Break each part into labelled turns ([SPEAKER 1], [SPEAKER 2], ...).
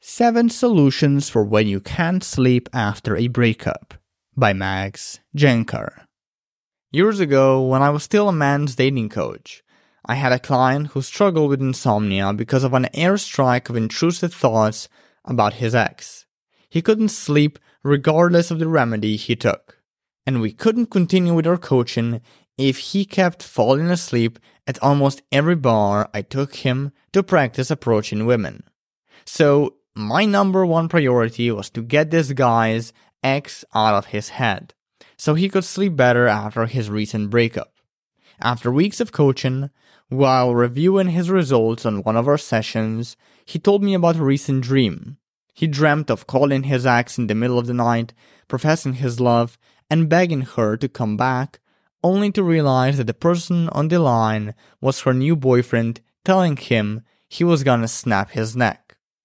[SPEAKER 1] 7 Solutions for When You Can't Sleep After a Breakup by Max Jenkar. Years ago, when I was still a man's dating coach, I had a client who struggled with insomnia because of an airstrike of intrusive thoughts about his ex. He couldn't sleep regardless of the remedy he took, and we couldn't continue with our coaching if he kept falling asleep at almost every bar I took him to practice approaching women. So, my number one priority was to get this guy's ex out of his head, so he could sleep better after his recent breakup. After weeks of coaching, while reviewing his results on one of our sessions, he told me about a recent dream. He dreamt of calling his ex in the middle of the night, professing his love, and begging her to come back, only to realize that the person on the line was her new boyfriend telling him he was gonna snap his neck.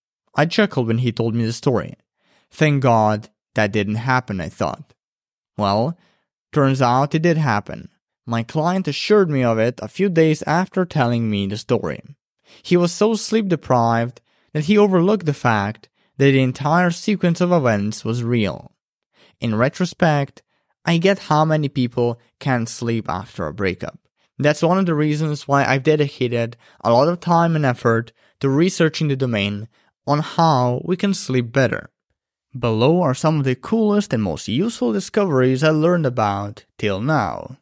[SPEAKER 1] I chuckled when he told me the story. Thank God that didn't happen, I thought. Well, turns out it did happen. My client assured me of it a few days after telling me the story. He was so sleep-deprived that he overlooked the fact that the entire sequence of events was real. In retrospect, I get how many people can't sleep after a breakup. That's one of the reasons why I've dedicated a lot of time and effort to researching the domain on how we can sleep better. Below are some of the coolest and most useful discoveries I learned about till now.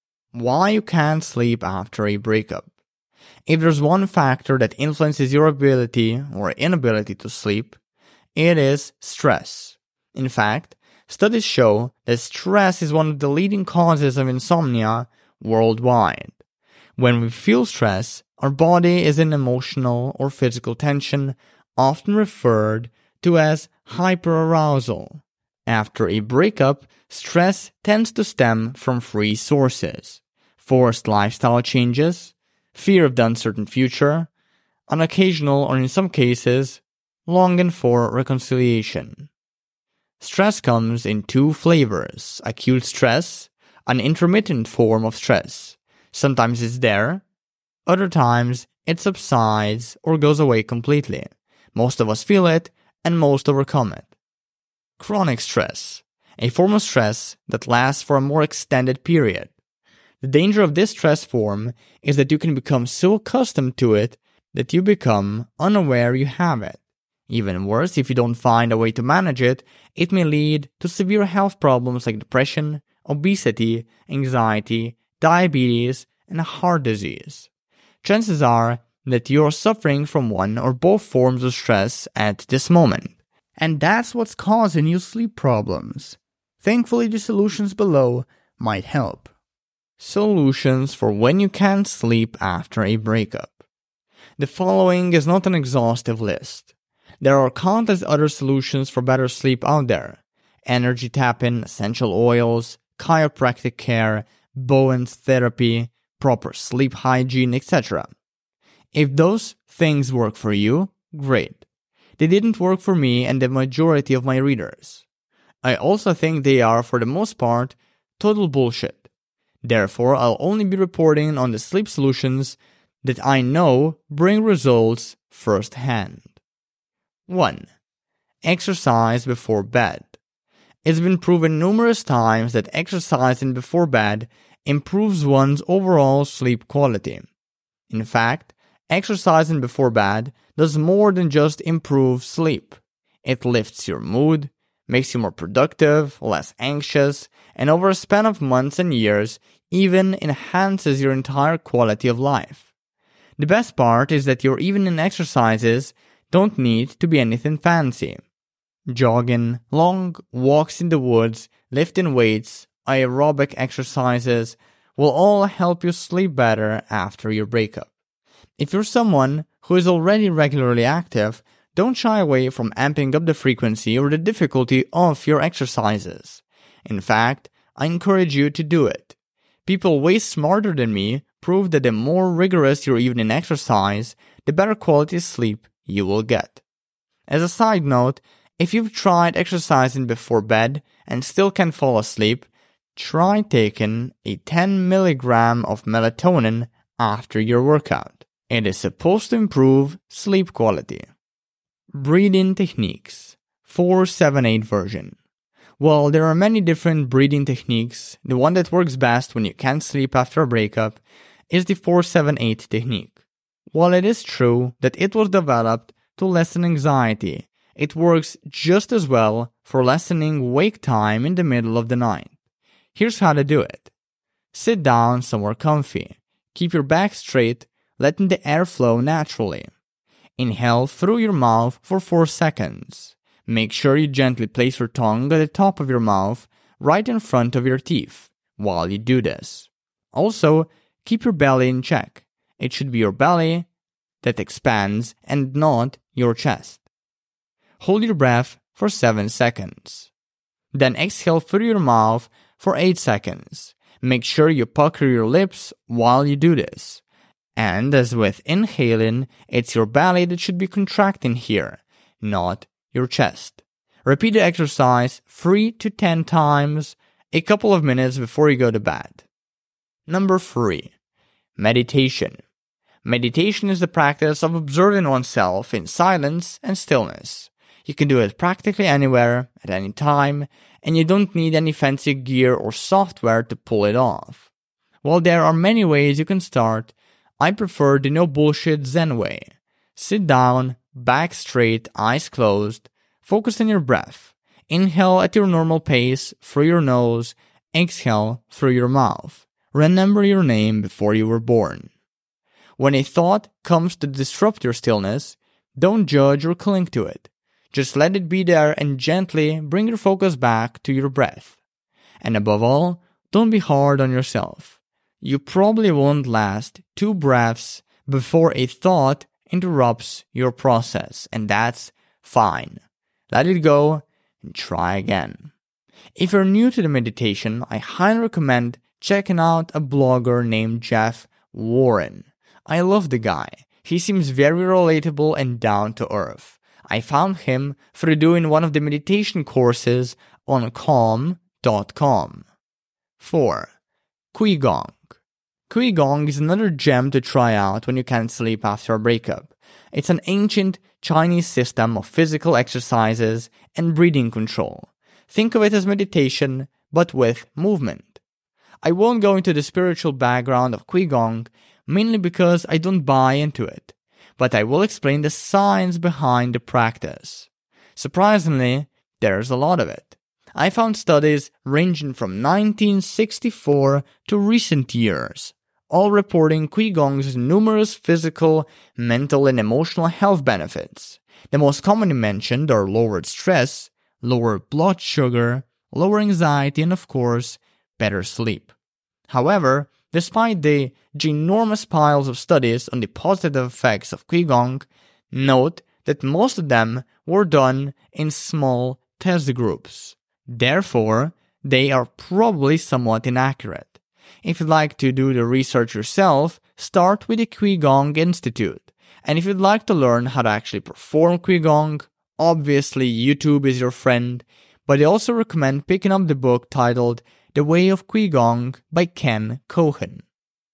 [SPEAKER 1] Why you can't sleep after a breakup. If there's one factor that influences your ability or inability to sleep, it is stress. In fact, studies show that stress is one of the leading causes of insomnia worldwide. When we feel stress, our body is in emotional or physical tension, often referred to as hyperarousal. After a breakup, stress tends to stem from 3 sources: forced lifestyle changes, fear of the uncertain future, an occasional or in some cases, longing for reconciliation. Stress comes in 2 flavors: acute stress, an intermittent form of stress. Sometimes it's there, other times it subsides or goes away completely. Most of us feel it, and most overcome it. Chronic stress, a form of stress that lasts for a more extended period. The danger of this stress form is that you can become so accustomed to it that you become unaware you have it. Even worse, if you don't find a way to manage it, it may lead to severe health problems like depression, obesity, anxiety, diabetes, and heart disease. Chances are that you're suffering from one or both forms of stress at this moment. And that's what's causing you sleep problems. Thankfully, the solutions below might help. Solutions for when you can't sleep after a breakup. The following is not an exhaustive list. There are countless other solutions for better sleep out there: energy tapping, essential oils, chiropractic care, Bowen's therapy, proper sleep hygiene, etc. If those things work for you, great. They didn't work for me and the majority of my readers. I also think they are, for the most part, total bullshit. Therefore, I'll only be reporting on the sleep solutions that I know bring results firsthand. 1. Exercise before bed. It's been proven numerous times that exercising before bed improves one's overall sleep quality. In fact, exercising before bed does more than just improve sleep. It lifts your mood, makes you more productive, less anxious, and over a span of months and years, even enhances your entire quality of life. The best part is that your evening exercises don't need to be anything fancy. Jogging, long walks in the woods, lifting weights, aerobic exercises will all help you sleep better after your breakup. If you're someone who is already regularly active, don't shy away from amping up the frequency or the difficulty of your exercises. In fact, I encourage you to do it. People way smarter than me prove that the more rigorous your evening exercise, the better quality sleep you will get. As a side note, if you've tried exercising before bed and still can't fall asleep, try taking a 10 mg of melatonin after your workout. It is supposed to improve sleep quality. Breathing techniques, 4-7-8 version. Well, there are many different breathing techniques. The one that works best when you can't sleep after a breakup is the 4-7-8 technique. While it is true that it was developed to lessen anxiety, it works just as well for lessening wake time in the middle of the night. Here's how to do it. Sit down somewhere comfy. Keep your back straight, letting the air flow naturally. Inhale through your mouth for 4 seconds. Make sure you gently place your tongue at the top of your mouth, right in front of your teeth, while you do this. Also, keep your belly in check. It should be your belly that expands and not your chest. Hold your breath for 7 seconds. Then exhale through your mouth for 8 seconds. Make sure you pucker your lips while you do this. And as with inhaling, it's your belly that should be contracting here, not your chest. Repeat the exercise 3 to 10 times, a couple of minutes before you go to bed. Number 3. Meditation. Meditation is the practice of observing oneself in silence and stillness. You can do it practically anywhere, at any time, and you don't need any fancy gear or software to pull it off. While there are many ways you can start, I prefer the no bullshit Zen way. Sit down, back straight, eyes closed, focus on your breath. Inhale at your normal pace through your nose, exhale through your mouth. Remember your name before you were born. When a thought comes to disrupt your stillness, don't judge or cling to it. Just let it be there and gently bring your focus back to your breath. And above all, don't be hard on yourself. You probably won't last 2 breaths before a thought interrupts your process, and that's fine. Let it go and try again. If you're new to the meditation, I highly recommend checking out a blogger named Jeff Warren. I love the guy. He seems very relatable and down to earth. I found him through doing one of the meditation courses on Calm.com. 4. Qigong. Qigong is another gem to try out when you can't sleep after a breakup. It's an ancient Chinese system of physical exercises and breathing control. Think of it as meditation, but with movement. I won't go into the spiritual background of Qigong, mainly because I don't buy into it, but I will explain the science behind the practice. Surprisingly, there's a lot of it. I found studies ranging from 1964 to recent years, all reporting Qigong's numerous physical, mental, and emotional health benefits. The most commonly mentioned are lowered stress, lower blood sugar, lower anxiety, and of course, better sleep. However, despite the ginormous piles of studies on the positive effects of Qigong, note that most of them were done in small test groups. Therefore, they are probably somewhat inaccurate. If you'd like to do the research yourself, start with the Qigong Institute. And if you'd like to learn how to actually perform Qigong, obviously YouTube is your friend, but I also recommend picking up the book titled The Way of Qigong by Ken Cohen.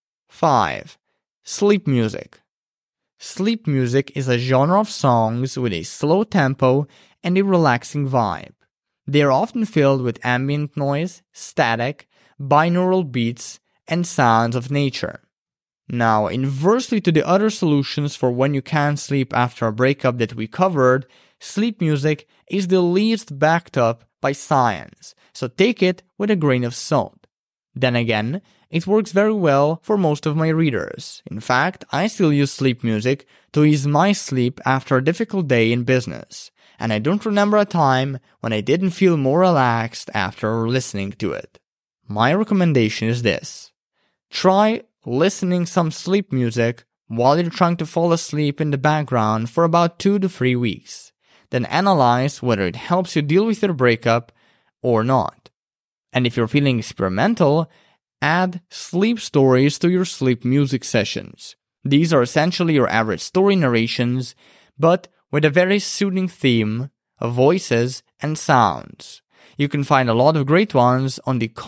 [SPEAKER 1] 5. Sleep music. Sleep music is a genre of songs with a slow tempo and a relaxing vibe. They are often filled with ambient noise, static, binaural beats, and sounds of nature. Now, inversely to the other solutions for when you can't sleep after a breakup that we covered, sleep music is the least backed up by science, so take it with a grain of salt. Then again, it works very well for most of my readers. In fact, I still use sleep music to ease my sleep after a difficult day in business, and I don't remember a time when I didn't feel more relaxed after listening to it. My recommendation is this. Try listening some sleep music while you're trying to fall asleep in the background for about 2 to 3 weeks. Then analyze whether it helps you deal with your breakup or not. And if you're feeling experimental, add sleep stories to your sleep music sessions. These are essentially your average story narrations, but with a very soothing theme of voices and sounds. You can find a lot of great ones on the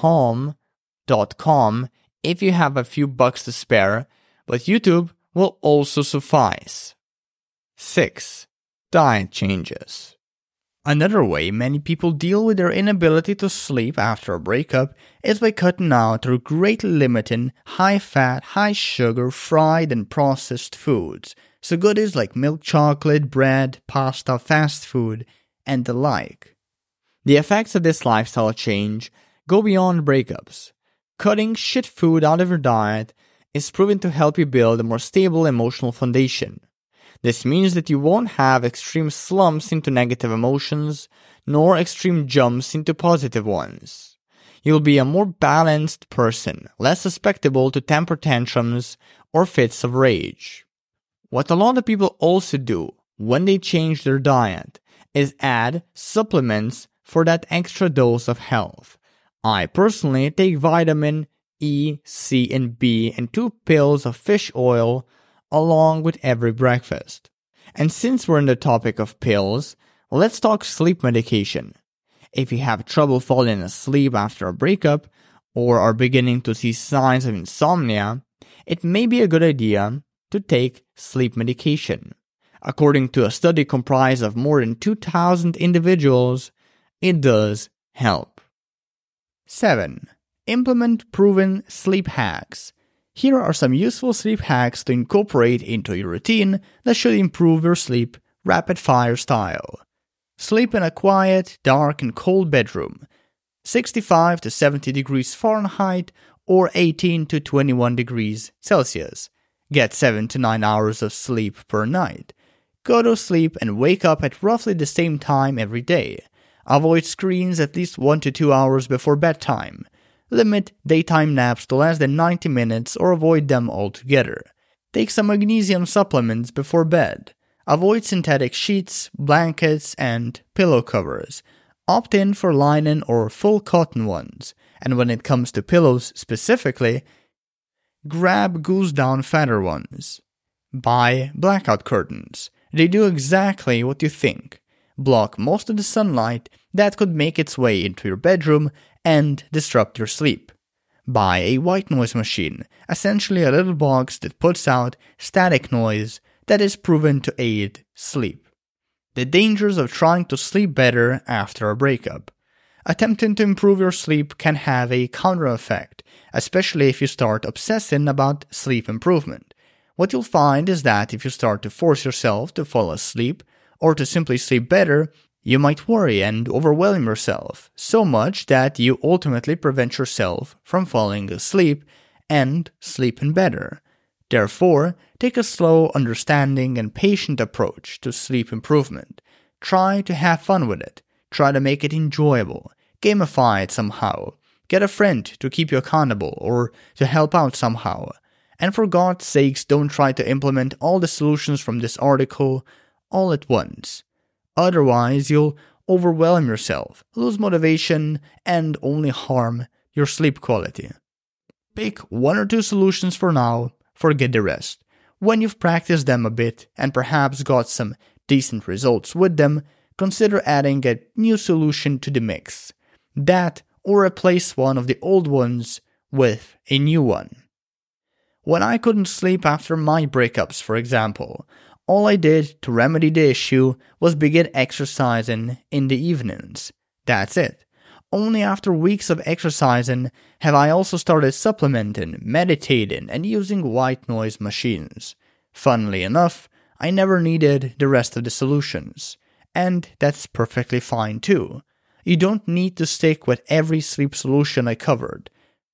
[SPEAKER 1] Calm.com if you have a few bucks to spare, but YouTube will also suffice. 6. Diet changes. Another way many people deal with their inability to sleep after a breakup is by cutting out or greatly limiting high-fat, high-sugar, fried and processed foods, so goodies like milk chocolate, bread, pasta, fast food, and the like. The effects of this lifestyle change go beyond breakups. Cutting shit food out of your diet is proven to help you build a more stable emotional foundation. This means that you won't have extreme slumps into negative emotions, nor extreme jumps into positive ones. You'll be a more balanced person, less susceptible to temper tantrums or fits of rage. What a lot of people also do when they change their diet is add supplements for that extra dose of health. I personally take vitamin E, C, and B and 2 pills of fish oil along with every breakfast. And since we're on the topic of pills, let's talk sleep medication. If you have trouble falling asleep after a breakup or are beginning to see signs of insomnia, it may be a good idea to take sleep medication. According to a study comprised of more than 2,000 individuals, it does help. 7. Implement proven sleep hacks. Here are some useful sleep hacks to incorporate into your routine that should improve your sleep rapid-fire style. Sleep in a quiet, dark, and cold bedroom, 65 to 70 degrees Fahrenheit or 18 to 21 degrees Celsius. Get 7 to 9 hours of sleep per night. Go to sleep and wake up at roughly the same time every day. Avoid screens at least 1 to 2 hours before bedtime. Limit daytime naps to less than 90 minutes or avoid them altogether. Take some magnesium supplements before bed. Avoid synthetic sheets, blankets, and pillow covers. Opt in for linen or full cotton ones. And when it comes to pillows specifically, grab goose down feather ones. Buy blackout curtains. They do exactly what you think. Block most of the sunlight that could make its way into your bedroom and disrupt your sleep. Buy a white noise machine, essentially a little box that puts out static noise that is proven to aid sleep. The dangers of trying to sleep better after a breakup. Attempting to improve your sleep can have a counter effect, especially if you start obsessing about sleep improvement. What you'll find is that if you start to force yourself to fall asleep or to simply sleep better, you might worry and overwhelm yourself so much that you ultimately prevent yourself from falling asleep and sleeping better. Therefore, take a slow, understanding, and patient approach to sleep improvement. Try to have fun with it. Try to make it enjoyable. Gamify it somehow. Get a friend to keep you accountable or to help out somehow. And for God's sakes, don't try to implement all the solutions from this article all at once. Otherwise, you'll overwhelm yourself, lose motivation, and only harm your sleep quality. Pick 1 or 2 solutions for now, forget the rest. When you've practiced them a bit and perhaps got some decent results with them, consider adding a new solution to the mix. That or replace one of the old ones with a new one. When I couldn't sleep after my breakups, for example, all I did to remedy the issue was begin exercising in the evenings. That's it. Only after weeks of exercising have I also started supplementing, meditating, and using white noise machines. Funnily enough, I never needed the rest of the solutions. And that's perfectly fine too. You don't need to stick with every sleep solution I covered.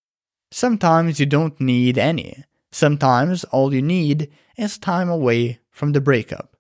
[SPEAKER 1] Sometimes you don't need any. Sometimes all you need is time away from the breakup.